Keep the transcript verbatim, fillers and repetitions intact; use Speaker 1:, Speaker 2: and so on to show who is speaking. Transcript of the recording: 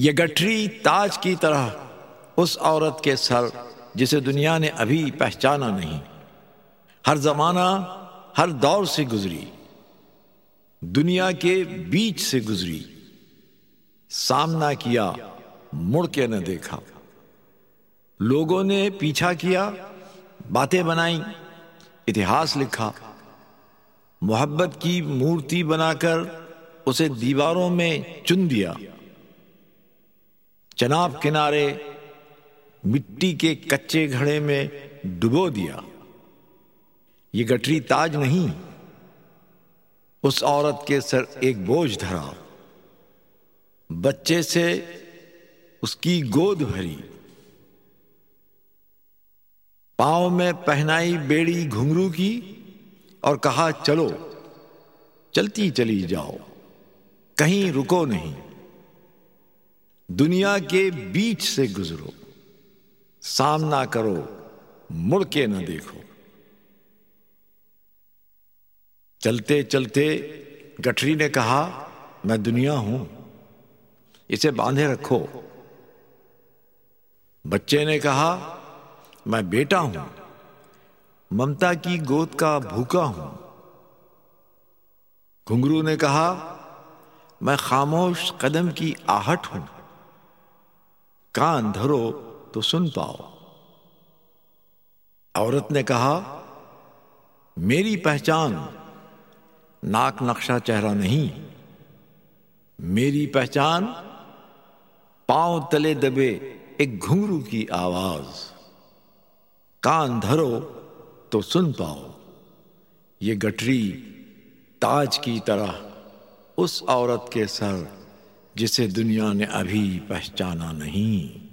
Speaker 1: ये गठरी ताज की तरह उस औरत के सर जिसे दुनिया ने अभी पहचाना नहीं। हर जमाना हर दौर से गुजरी, दुनिया के बीच से गुजरी, सामना किया मुड़ के न देखा। लोगों ने पीछा किया, बातें बनाई, इतिहास लिखा। मोहब्बत की मूर्ति बनाकर उसे दीवारों में चुन दिया। चनाब किनारे मिट्टी के कच्चे घड़े में डुबो दिया। ये गठरी ताज नहीं, उस औरत के सर एक बोझ धरा। बच्चे से उसकी गोद भरी, पांव में पहनाई बेड़ी घुंघरू की और कहा चलो, चलती चली जाओ, कहीं रुको नहीं। दुनिया के बीच से गुजरो, सामना करो, मुड़ के न देखो। चलते चलते गठरी ने कहा, मैं दुनिया हूं, इसे बांधे रखो। बच्चे ने कहा, मैं बेटा हूं, ममता की गोद का भूखा हूं। घुंघरू ने कहा, मैं खामोश कदम की आहट हूं, कान धरो तो सुन पाओ। औरत ने कहा, मेरी पहचान नाक नक्शा चेहरा नहीं, मेरी पहचान पांव तले दबे एक घुंघरू की आवाज। कान धरो तो सुन पाओ। ये गठरी ताज की तरह उस औरत के सर जिसे दुनिया ने अभी पहचाना नहीं।